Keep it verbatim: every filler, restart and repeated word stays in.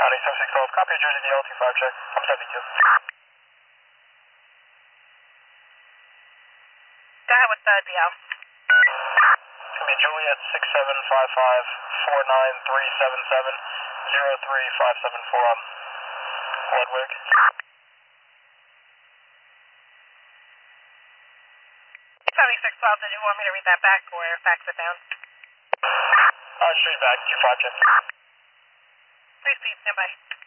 County seven six twelve, copy Jersey D L two five check. I'm seventy-two. Go ahead with the D L. It's going to be Juliet six seven five five four nine three seven seven zero three five seven four. Ludwig. seventy-six twelve, did you want me to read that back or fax it down? Uh, straight back, two five check. Please, please, stand by.